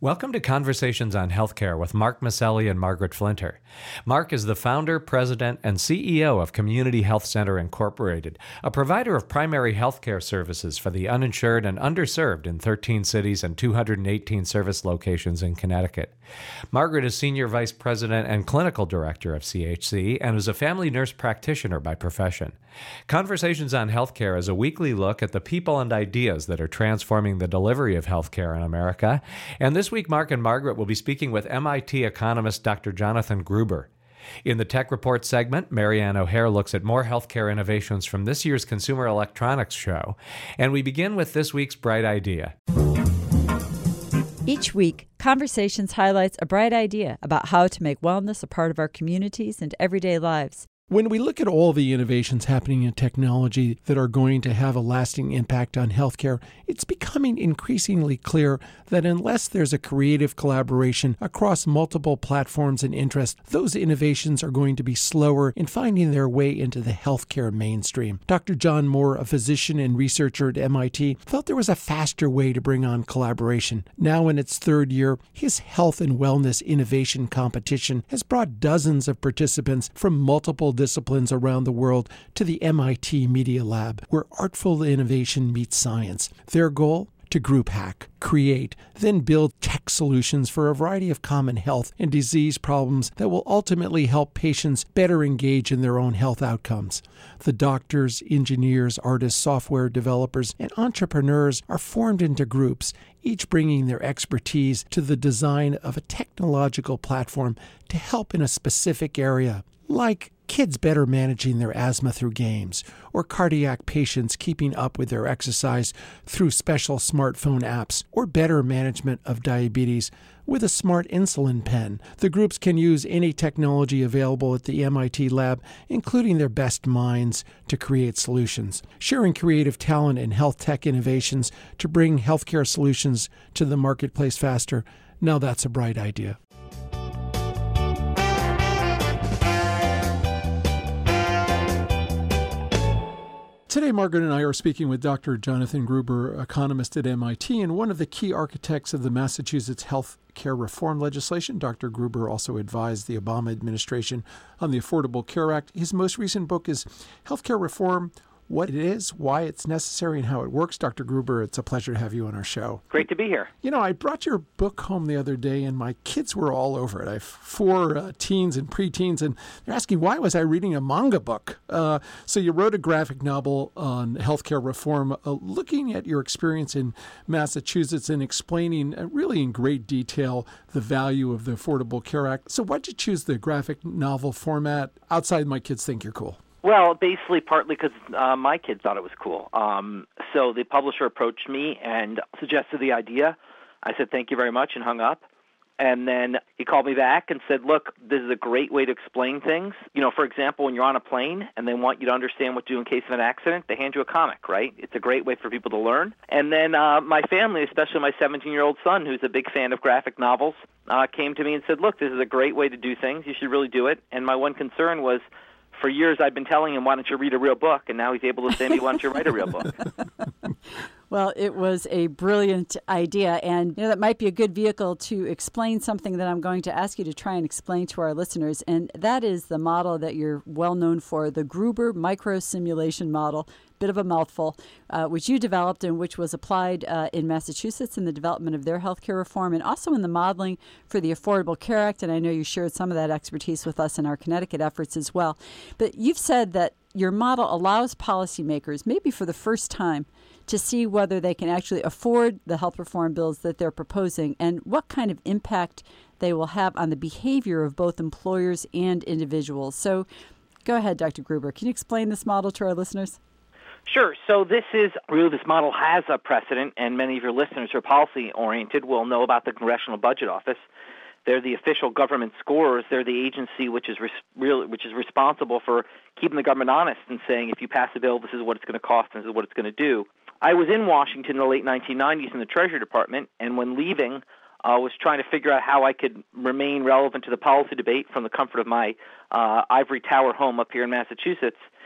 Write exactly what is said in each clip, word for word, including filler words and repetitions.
Welcome to Conversations on Healthcare with Mark Maselli and Margaret Flinter. Mark is the founder, president, and C E O of Community Health Center Incorporated, a provider of primary healthcare services for the uninsured and underserved in thirteen cities and two hundred eighteen service locations in Connecticut. Margaret is senior vice president and clinical director of C H C and is a family nurse practitioner by profession. Conversations on Healthcare is a weekly look at the people and ideas that are transforming the delivery of healthcare in America, and this This week, Mark and Margaret will be speaking with M I T economist Doctor Jonathan Gruber. In the Tech Report segment, Marianne O'Hare looks at more healthcare innovations from this year's Consumer Electronics Show. And we begin with this week's Bright Idea. Each week, Conversations highlights a bright idea about how to make wellness a part of our communities and everyday lives. When we look at all the innovations happening in technology that are going to have a lasting impact on healthcare, it's becoming increasingly clear that unless there's a creative collaboration across multiple platforms and interests, those innovations are going to be slower in finding their way into the healthcare mainstream. Doctor John Moore, a physician and researcher at M I T, felt there was a faster way to bring on collaboration. Now in its third year, his health and wellness innovation competition has brought dozens of participants from multiple disciplines around the world to the M I T Media Lab, where artful innovation meets science. Their goal? To group hack, create, then build tech solutions for a variety of common health and disease problems that will ultimately help patients better engage in their own health outcomes. The doctors, engineers, artists, software developers, and entrepreneurs are formed into groups, each bringing their expertise to the design of a technological platform to help in a specific area, like kids better managing their asthma through games, or cardiac patients keeping up with their exercise through special smartphone apps, or better management of diabetes with a smart insulin pen. The groups can use any technology available at the M I T lab, including their best minds, to create solutions, sharing creative talent and health tech innovations to bring healthcare solutions to the marketplace faster. Now that's a bright idea. Today, Margaret and I are speaking with Doctor Jonathan Gruber, economist at M I T, and one of the key architects of the Massachusetts health care reform legislation. Doctor Gruber also advised the Obama administration on the Affordable Care Act. His most recent book is Healthcare Reform: What it is, why it's necessary, and how it works. Doctor Gruber, it's a pleasure to have you on our show. Great to be here. You know, I brought your book home the other day, and my kids were all over it. I have four uh, teens and preteens, and they're asking, why was I reading a manga book? Uh, so you wrote a graphic novel on healthcare reform, uh, looking at your experience in Massachusetts and explaining uh, really in great detail the value of the Affordable Care Act. So why'd you choose the graphic novel format? Outside my kids think you're cool. Well, basically partly because uh, my kids thought it was cool. Um, so the publisher approached me and suggested the idea. I said, thank you very much, and hung up. And then he called me back and said, look, this is a great way to explain things. You know, for example, when you're on a plane and they want you to understand what to do in case of an accident, they hand you a comic, right? It's a great way for people to learn. And then uh, my family, especially my seventeen-year-old son, who's a big fan of graphic novels, uh, came to me and said, look, this is a great way to do things. You should really do it. And my one concern was, for years, I've been telling him, why don't you read a real book? And now he's able to say to me, why don't you write a real book? Well, it was a brilliant idea, and you know that might be a good vehicle to explain something that I'm going to ask you to try and explain to our listeners, and that is the model that you're well known for, the Gruber microsimulation model. Bit of a mouthful, uh, which you developed and which was applied uh, in Massachusetts in the development of their healthcare reform and also in the modeling for the Affordable Care Act. And I know you shared some of that expertise with us in our Connecticut efforts as well. But you've said that your model allows policymakers, maybe for the first time, to see whether they can actually afford the health reform bills that they're proposing and what kind of impact they will have on the behavior of both employers and individuals. So go ahead, Doctor Gruber. Can you explain this model to our listeners? Sure. So this is really, this model has a precedent, and many of your listeners who are policy-oriented will know about the Congressional Budget Office. They're the official government scorers. They're the agency which is res- really, which is responsible for keeping the government honest and saying, if you pass a bill, this is what it's going to cost and this is what it's going to do. I was in Washington in the late nineteen nineties in the Treasury Department, and when leaving, I uh, was trying to figure out how I could remain relevant to the policy debate from the comfort of my uh, ivory tower home up here in Massachusetts.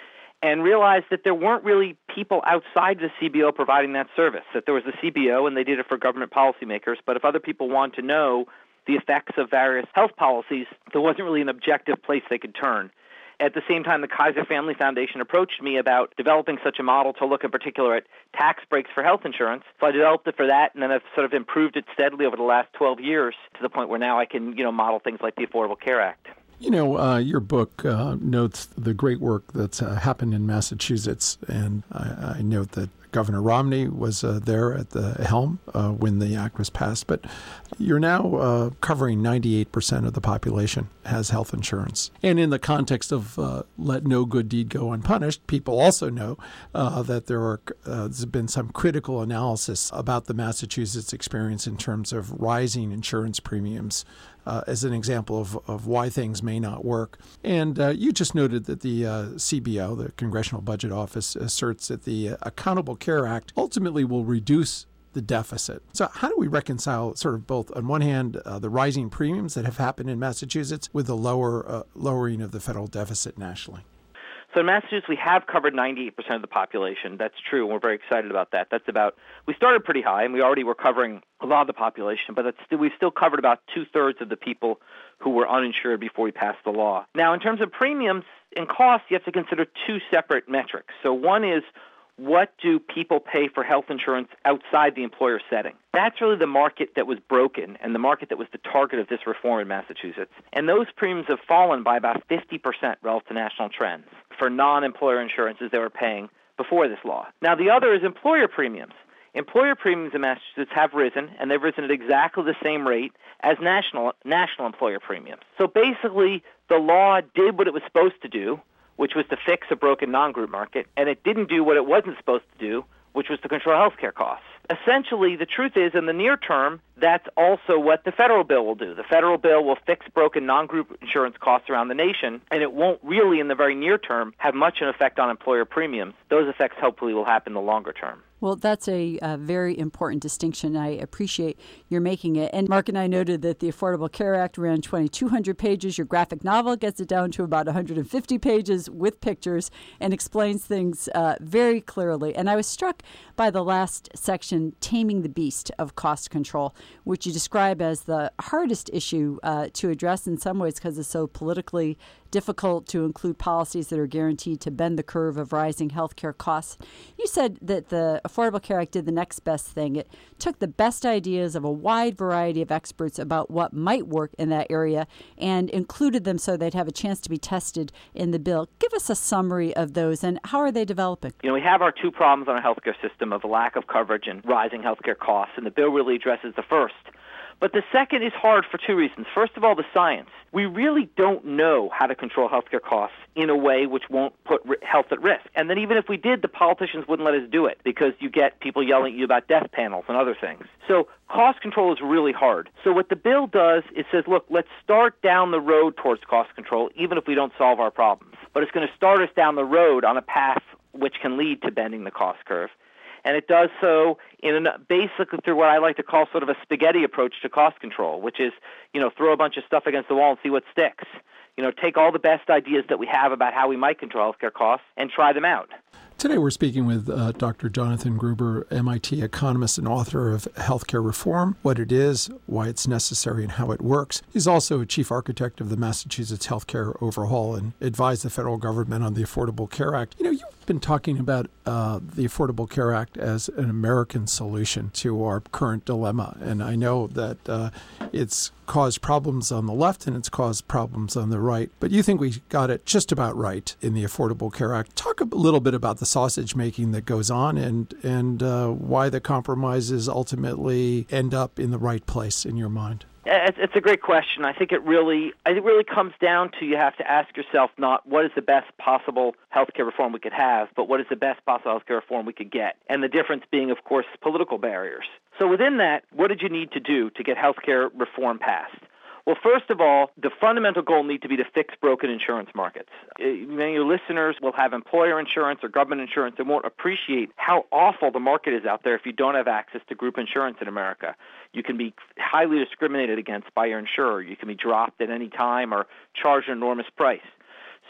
and realized that there weren't really people outside the C B O providing that service, that there was the C B O and they did it for government policymakers, but if other people wanted to know the effects of various health policies, there wasn't really an objective place they could turn. At the same time, the Kaiser Family Foundation approached me about developing such a model to look in particular at tax breaks for health insurance. So I developed it for that, and then I've sort of improved it steadily over the last twelve years to the point where now I can, you know, model things like the Affordable Care Act. You know, uh, your book uh, notes the great work that's uh, happened in Massachusetts, and I, I note that Governor Romney was uh, there at the helm uh, when the act was passed. But you're now uh, covering ninety-eight percent of the population has health insurance. And in the context of uh, let no good deed go unpunished, people also know uh, that there are uh, there's been some critical analysis about the Massachusetts experience in terms of rising insurance premiums. Uh, as an example of, of why things may not work. And uh, you just noted that the uh, C B O, the Congressional Budget Office, asserts that the uh, Accountable Care Act ultimately will reduce the deficit. So how do we reconcile sort of both, on one hand, uh, the rising premiums that have happened in Massachusetts with the lower uh, lowering of the federal deficit nationally? So in Massachusetts, we have covered ninety-eight percent of the population. That's true, and we're very excited about that. That's about, we started pretty high, and we already were covering a lot of the population, but that's still, we've still covered about two-thirds of the people who were uninsured before we passed the law. Now, in terms of premiums and costs, you have to consider two separate metrics. So one is, what do people pay for health insurance outside the employer setting? That's really the market that was broken and the market that was the target of this reform in Massachusetts. And those premiums have fallen by about fifty percent relative to national trends for non-employer insurances they were paying before this law. Now, the other is employer premiums. Employer premiums in Massachusetts have risen, and they've risen at exactly the same rate as national national employer premiums. So basically, the law did what it was supposed to do, which was to fix a broken non-group market, and it didn't do what it wasn't supposed to do, which was to control health care costs. Essentially, the truth is, in the near term, that's also what the federal bill will do. The federal bill will fix broken non-group insurance costs around the nation, and it won't really, in the very near term, have much an effect on employer premiums. Those effects hopefully will happen in the longer term. Well, that's a, a very important distinction. I appreciate your making it. And Mark and I noted that the Affordable Care Act ran twenty-two hundred pages. Your graphic novel gets it down to about one hundred fifty pages with pictures and explains things uh, very clearly. And I was struck by the last section, Taming the Beast of Cost Control, which you describe as the hardest issue uh, to address in some ways because it's so politically difficult to include policies that are guaranteed to bend the curve of rising healthcare costs. You said that the Affordable Care Act did the next best thing. It took the best ideas of a wide variety of experts about what might work in that area and included them so they'd have a chance to be tested in the bill. Give us a summary of those, and how are they developing? You know, we have our two problems on our healthcare system of lack of coverage and rising healthcare costs, and the bill really addresses the first. But the second is hard for two reasons. First of all, the science. We really don't know how to control healthcare costs in a way which won't put health at risk. And then even if we did, the politicians wouldn't let us do it because you get people yelling at you about death panels and other things. So cost control is really hard. So what the bill does, it says, look, let's start down the road towards cost control, even if we don't solve our problems. But it's going to start us down the road on a path which can lead to bending the cost curve. And it does so in an, basically through what I like to call sort of a spaghetti approach to cost control, which is, you know, throw a bunch of stuff against the wall and see what sticks. You know, take all the best ideas that we have about how we might control healthcare costs and try them out. Today we're speaking with uh, Doctor Jonathan Gruber, M I T economist and author of Healthcare Reform, What It Is, Why It's Necessary, and How It Works. He's also a chief architect of the Massachusetts Healthcare Overhaul and advised the federal government on the Affordable Care Act. You know, you've been talking about uh, the Affordable Care Act as an American solution to our current dilemma. And I know that uh, it's caused problems on the left and it's caused problems on the right. But you think we got it just about right in the Affordable Care Act. Talk a little bit about the sausage making that goes on and, and uh, why the compromises ultimately end up in the right place in your mind. It's a great question. I think it really, it really comes down to you have to ask yourself not what is the best possible healthcare reform we could have, but what is the best possible healthcare reform we could get. And the difference being, of course, political barriers. So within that, what did you need to do to get healthcare reform passed? Well, first of all, the fundamental goal need to be to fix broken insurance markets. Many of your listeners will have employer insurance or government insurance and won't appreciate how awful the market is out there if you don't have access to group insurance in America. You can be highly discriminated against by your insurer. You can be dropped at any time or charged an enormous price.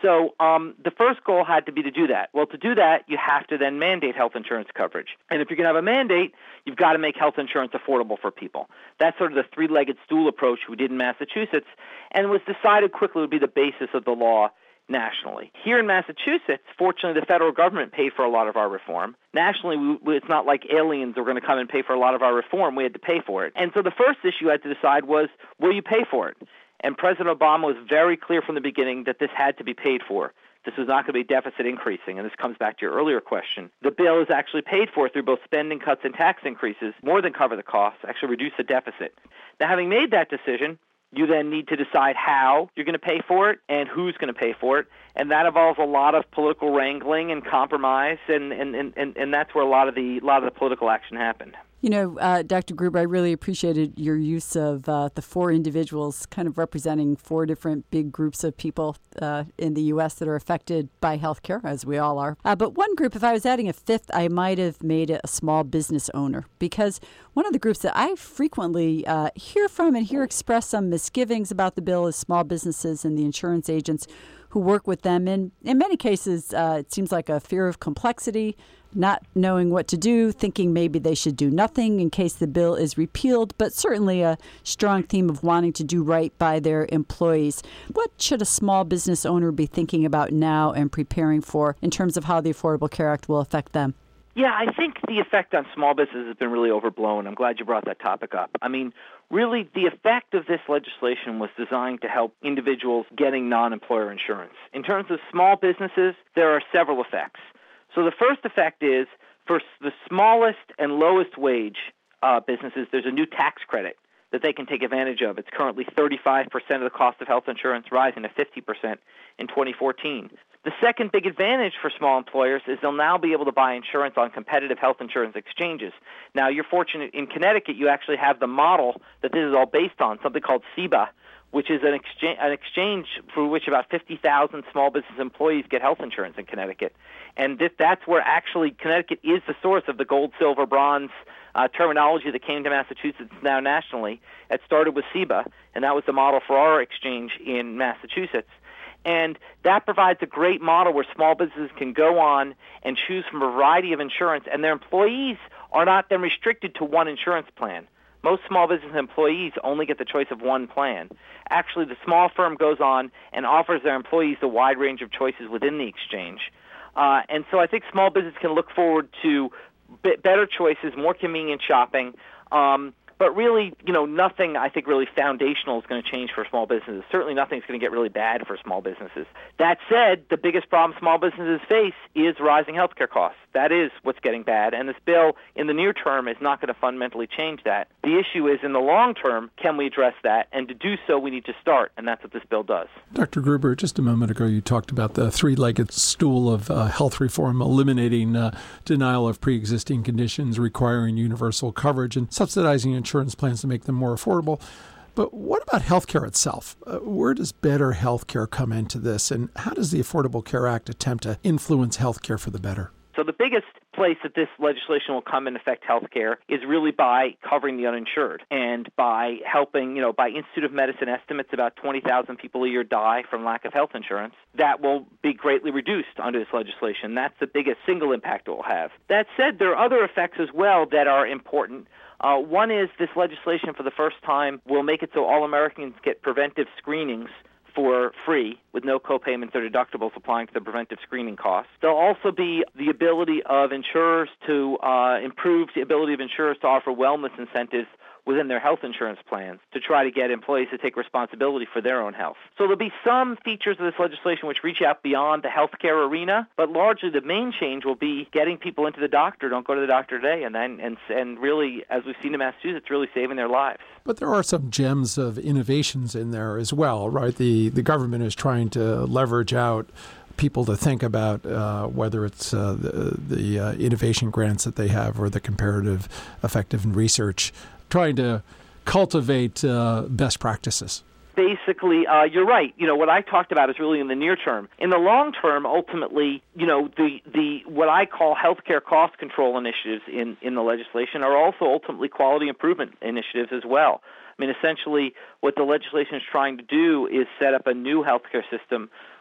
So um, the first goal had to be to do that. Well, to do that, you have to then mandate health insurance coverage. And if you're going to have a mandate, you've got to make health insurance affordable for people. That's sort of the three-legged stool approach we did in Massachusetts, and was decided quickly would be the basis of the law nationally. Here in Massachusetts, fortunately, the federal government paid for a lot of our reform. Nationally, we, it's not like aliens were going to come and pay for a lot of our reform. We had to pay for it. And so the first issue I had to decide was, will you pay for it? And President Obama was very clear from the beginning that this had to be paid for. This was not going to be deficit increasing, and this comes back to your earlier question. The bill is actually paid for through both spending cuts and tax increases, more than cover the costs, actually reduce the deficit. Now, having made that decision, you then need to decide how you're going to pay for it and who's going to pay for it, and that involves a lot of political wrangling and compromise, and, and, and, and, and that's where a lot of the a lot of the political action happened. You know, uh, Doctor Gruber, I really appreciated your use of uh, the four individuals kind of representing four different big groups of people uh, in the U S that are affected by healthcare, as we all are. Uh, but one group, if I was adding a fifth, I might have made it a small business owner, because one of the groups that I frequently uh, hear from and hear express some misgivings about the bill is small businesses and the insurance agents who work with them. And in many cases, uh, it seems like a fear of complexity, not knowing what to do, thinking maybe they should do nothing in case the bill is repealed, but certainly a strong theme of wanting to do right by their employees. What should a small business owner be thinking about now and preparing for in terms of how the Affordable Care Act will affect them? Yeah, I think the effect on small business has been really overblown. I'm glad you brought that topic up. I mean, really, the effect of this legislation was designed to help individuals getting non-employer insurance. In terms of small businesses, there are several effects. So the first effect is, for the smallest and lowest wage uh, businesses, there's a new tax credit that they can take advantage of. It's currently thirty-five percent of the cost of health insurance, rising to fifty percent in twenty fourteen. The second big advantage for small employers is they'll now be able to buy insurance on competitive health insurance exchanges. Now, you're fortunate in Connecticut, you actually have the model that this is all based on, something called C B A, which is an exchange, an exchange through which about fifty thousand small business employees get health insurance in Connecticut. And this, that's where actually Connecticut is the source of the gold, silver, bronze uh, terminology that came to Massachusetts now nationally. It started with C B A, and that was the model for our exchange in Massachusetts. And that provides a great model where small businesses can go on and choose from a variety of insurance, and their employees are not then restricted to one insurance plan. Most small business employees only get the choice of one plan. Actually, the small firm goes on and offers their employees a wide range of choices within the exchange. Uh, and so I think small business can look forward to b- better choices, more convenient shopping. Um, but really, you know, nothing I think really foundational is going to change for small businesses. Certainly nothing's going to get really bad for small businesses. That said, the biggest problem small businesses face is rising healthcare costs. That is what's getting bad. And this bill in the near term is not going to fundamentally change that. The issue is in the long term, can we address that? And to do so, we need to start. And that's what this bill does. Doctor Gruber, just a moment ago, you talked about the three-legged stool of uh, health reform, eliminating uh, denial of pre-existing conditions, requiring universal coverage, and subsidizing insurance plans to make them more affordable. But what about healthcare itself? Uh, where does better healthcare come into this? And how does the Affordable Care Act attempt to influence healthcare for the better? So the biggest place that this legislation will come and affect healthcare is really by covering the uninsured and by helping, you know, by Institute of Medicine estimates about twenty thousand people a year die from lack of health insurance. That will be greatly reduced under this legislation. That's the biggest single impact it will have. That said, there are other effects as well that are important. Uh, one is this legislation for the first time will make it so all Americans get preventive screenings for free with no co-payments or deductibles applying to the preventive screening costs. There'll also be the ability of insurers to uh, improve the ability of insurers to offer wellness incentives within their health insurance plans to try to get employees to take responsibility for their own health. So there'll be some features of this legislation which reach out beyond the healthcare arena, but largely the main change will be getting people into the doctor. Don't go to the doctor today, and then and and really, as we've seen in Massachusetts, really saving their lives. But there are some gems of innovations in there as well, right? The the government is trying to leverage out people to think about uh, whether it's uh, the, the uh, innovation grants that they have or the comparative effective research, trying to cultivate uh, best practices. Basically, uh, you're right. You know, what I talked about is really in the near term. In the long term, ultimately, you know, the, the what I call healthcare cost control initiatives in, in the legislation are also ultimately quality improvement initiatives as well. I mean, essentially, what the legislation is trying to do is set up a new healthcare system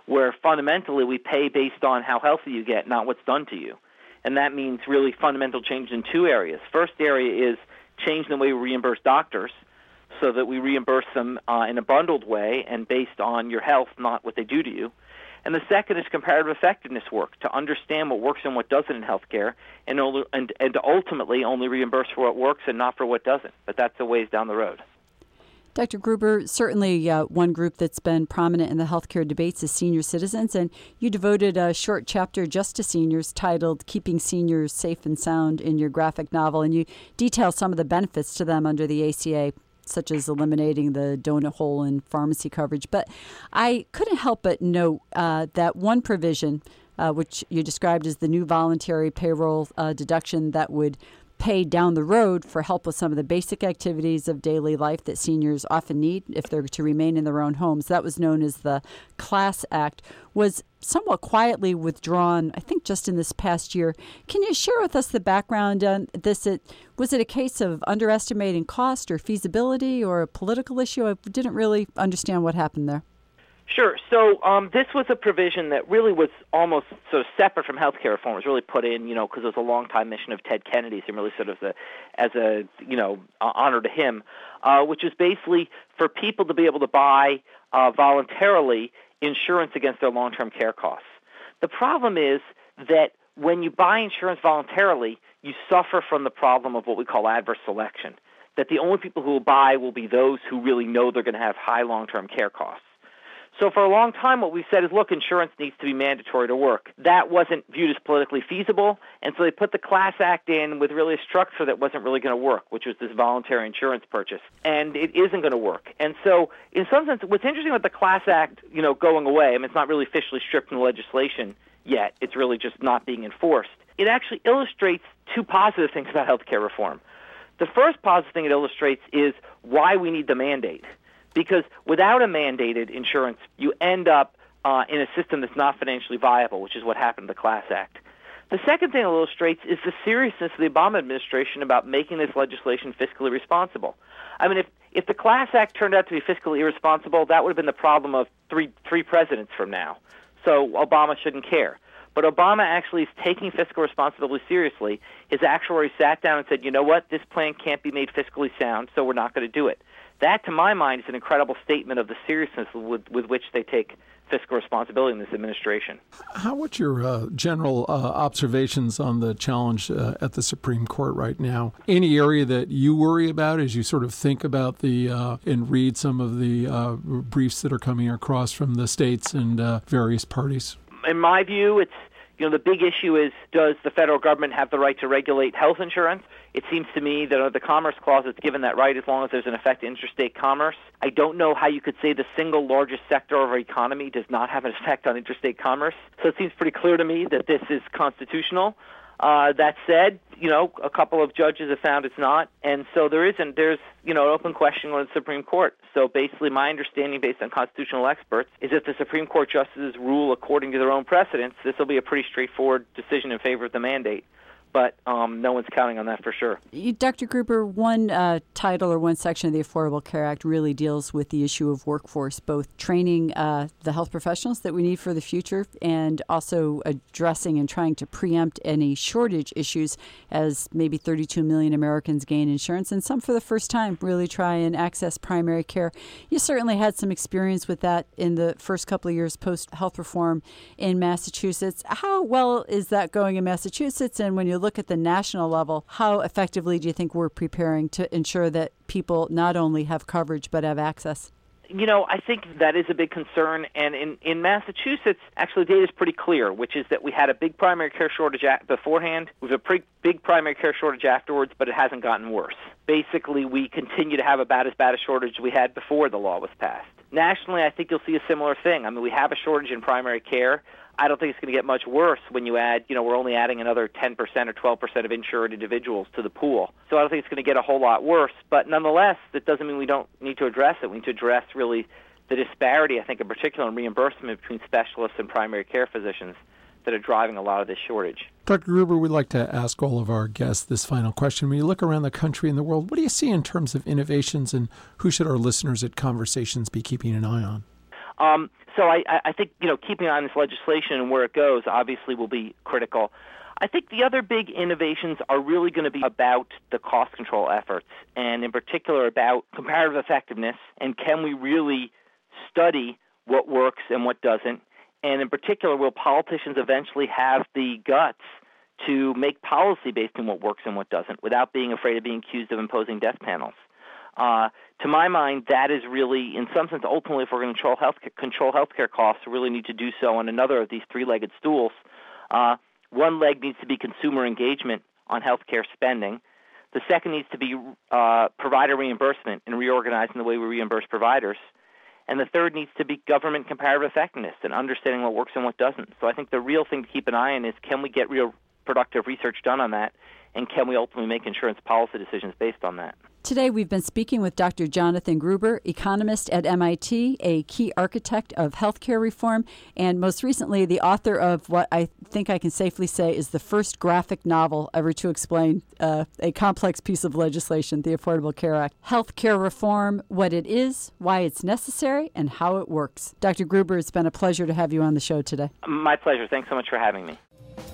where fundamentally we pay based on how healthy you get, not what's done to you. And that means really fundamental change in two areas. First area is change in the way we reimburse doctors so that we reimburse them uh, in a bundled way and based on your health, not what they do to you. And the second is comparative effectiveness work, to understand what works and what doesn't in healthcare, and, and, and to ultimately only reimburse for what works and not for what doesn't. But that's a ways down the road. Doctor Gruber, certainly uh, one group that's been prominent in the healthcare debates is senior citizens, and you devoted a short chapter just to seniors titled Keeping Seniors Safe and Sound in your graphic novel, and you detail some of the benefits to them under the A C A, such as eliminating the donut hole in pharmacy coverage. But I couldn't help but note uh, that one provision, uh, which you described as the new voluntary payroll uh, deduction that would pay down the road for help with some of the basic activities of daily life that seniors often need if they're to remain in their own homes. That was known as the CLASS Act, was somewhat quietly withdrawn, I think, just in this past year. Can you share with us the background on this? It, was it a case of underestimating cost or feasibility or a political issue? I didn't really understand what happened there. Sure. So um, this was a provision that really was almost sort of separate from healthcare reform. It was really put in, you know, because it was a long-time mission of Ted Kennedy's and really sort of the, as a, you know, uh, honor to him, uh, which is basically for people to be able to buy uh, voluntarily insurance against their long-term care costs. The problem is that when you buy insurance voluntarily, you suffer from the problem of what we call adverse selection, that the only people who will buy will be those who really know they're going to have high long-term care costs. So for a long time, what we said is, look, insurance needs to be mandatory to work. That wasn't viewed as politically feasible, and so they put the CLASS Act in with really a structure that wasn't really going to work, which was this voluntary insurance purchase, and it isn't going to work. And so in some sense, what's interesting with the CLASS Act, you know, going away, I mean, it's not really officially stripped from the legislation yet. It's really just not being enforced. It actually illustrates two positive things about healthcare reform. The first positive thing it illustrates is why we need the mandate. Because without a mandated insurance, you end up uh, in a system that's not financially viable, which is what happened to the CLASS Act. The second thing it illustrates is the seriousness of the Obama administration about making this legislation fiscally responsible. I mean, if, if the CLASS Act turned out to be fiscally irresponsible, that would have been the problem of three, three presidents from now. So Obama shouldn't care. But Obama actually is taking fiscal responsibility seriously. His actuary sat down and said, you know what, this plan can't be made fiscally sound, so we're not going to do it. That, to my mind, is an incredible statement of the seriousness with, with which they take fiscal responsibility in this administration. How would your uh, general uh, observations on the challenge uh, at the Supreme Court right now? Any area that you worry about as you sort of think about the uh, and read some of the uh, briefs that are coming across from the states and uh, various parties? In my view, it's You know, the big issue is, does the federal government have the right to regulate health insurance? It seems to me that under the Commerce Clause, it's given that right as long as there's an effect to interstate commerce. I don't know how you could say the single largest sector of our economy does not have an effect on interstate commerce. So it seems pretty clear to me that this is constitutional. Uh, that said, you know, a couple of judges have found it's not, and so there isn't. There's, you know, an open question on the Supreme Court. So basically, my understanding, based on constitutional experts, is if the Supreme Court justices rule according to their own precedents, this will be a pretty straightforward decision in favor of the mandate. But um, no one's counting on that for sure. Doctor Gruber, one uh, title or one section of the Affordable Care Act really deals with the issue of workforce, both training uh, the health professionals that we need for the future and also addressing and trying to preempt any shortage issues as maybe thirty-two million Americans gain insurance and some for the first time really try and access primary care. You certainly had some experience with that in the first couple of years post-health reform in Massachusetts. How well is that going in Massachusetts? And when you look at the national level, how effectively do you think we're preparing to ensure that people not only have coverage but have access? You know, I think that is a big concern, and in, in Massachusetts, actually the data is pretty clear, which is that we had a big primary care shortage beforehand, we have a pretty big primary care shortage afterwards, but it hasn't gotten worse. Basically, we continue to have about as bad a shortage we had before the law was passed. Nationally, I think you'll see a similar thing. I mean, we have a shortage in primary care. I don't think it's going to get much worse when you add, you know, we're only adding another ten percent or twelve percent of insured individuals to the pool. So I don't think it's going to get a whole lot worse. But nonetheless, that doesn't mean we don't need to address it. We need to address really the disparity, I think, in particular in reimbursement between specialists and primary care physicians that are driving a lot of this shortage. Doctor Gruber, we'd like to ask all of our guests this final question. When you look around the country and the world, what do you see in terms of innovations, and who should our listeners at Conversations be keeping an eye on? Um, so I, I think, you know, keeping on this legislation and where it goes obviously will be critical. I think the other big innovations are really going to be about the cost control efforts, and in particular about comparative effectiveness, and can we really study what works and what doesn't, and in particular, will politicians eventually have the guts to make policy based on what works and what doesn't without being afraid of being accused of imposing death panels. Uh, to my mind, that is really, in some sense, ultimately, if we're going to control health control healthcare costs, we really need to do so on another of these three-legged stools. Uh, one leg needs to be consumer engagement on healthcare spending. The second needs to be uh, provider reimbursement and reorganizing the way we reimburse providers. And the third needs to be government comparative effectiveness and understanding what works and what doesn't. So I think the real thing to keep an eye on is, can we get real productive research done on that, and can we ultimately make insurance policy decisions based on that? Today we've been speaking with Doctor Jonathan Gruber, economist at M I T, a key architect of healthcare reform, and most recently the author of what I think I can safely say is the first graphic novel ever to explain uh, a complex piece of legislation, the Affordable Care Act. Healthcare reform, what it is, why it's necessary, and how it works. Doctor Gruber, it's been a pleasure to have you on the show today. My pleasure. Thanks so much for having me.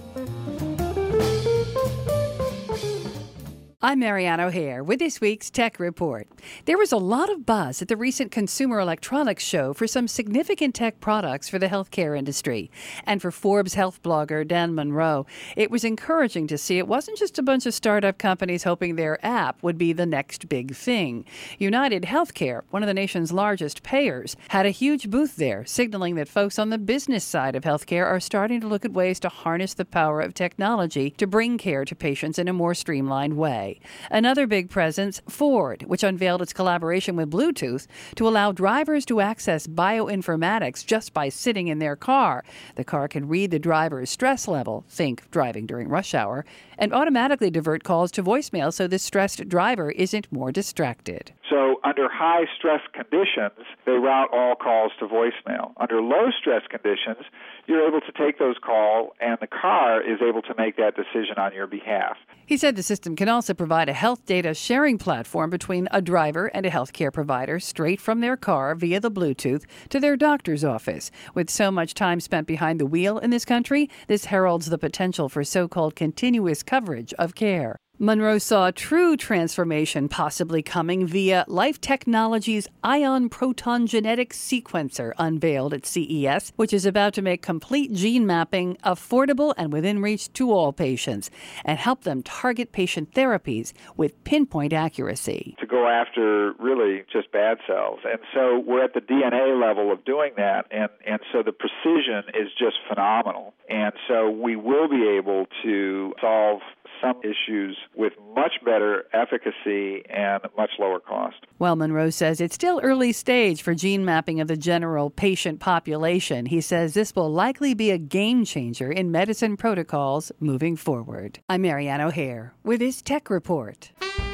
I'm Marianne O'Hare with this week's Tech Report. There was a lot of buzz at the recent Consumer Electronics Show for some significant tech products for the healthcare industry. And for Forbes health blogger Dan Monroe, it was encouraging to see it wasn't just a bunch of startup companies hoping their app would be the next big thing. United Healthcare, one of the nation's largest payers, had a huge booth there, signaling that folks on the business side of healthcare are starting to look at ways to harness the power of technology to bring care to patients in a more streamlined way. Another big presence, Ford, which unveiled its collaboration with Bluetooth to allow drivers to access bioinformatics just by sitting in their car. The car can read the driver's stress level, think driving during rush hour, and automatically divert calls to voicemail so the stressed driver isn't more distracted. So under high stress conditions, they route all calls to voicemail. Under low stress conditions, you're able to take those calls, and the car is able to make that decision on your behalf. He said the system can also provide a health data sharing platform between a driver and a healthcare provider straight from their car via the Bluetooth to their doctor's office. With so much time spent behind the wheel in this country, this heralds the potential for so-called continuous coverage of care. Monroe saw true transformation possibly coming via Life Technologies' Ion Proton Genetic Sequencer unveiled at C E S, which is about to make complete gene mapping affordable and within reach to all patients and help them target patient therapies with pinpoint accuracy. To go after really just bad cells. And so we're at the D N A level of doing that, and, and so the precision is just phenomenal. And so we will be able to solve some issues with much better efficacy and much lower cost. Well, Monroe says it's still early stage for gene mapping of the general patient population. He says this will likely be a game changer in medicine protocols moving forward. I'm Marianne O'Hare with this Tech Report.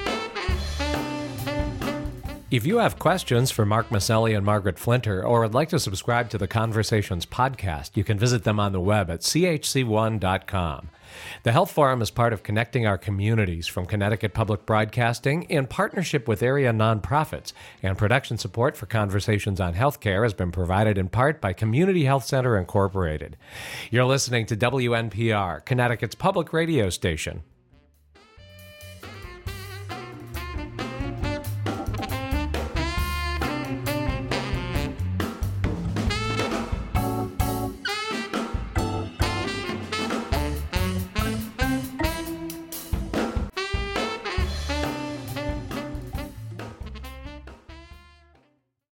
If you have questions for Mark Masselli and Margaret Flinter, or would like to subscribe to the Conversations podcast, you can visit them on the web at c h c one dot com. The Health Forum is part of Connecting Our Communities from Connecticut Public Broadcasting in partnership with area nonprofits, and production support for Conversations on Healthcare has been provided in part by Community Health Center Incorporated. You're listening to W N P R, Connecticut's public radio station.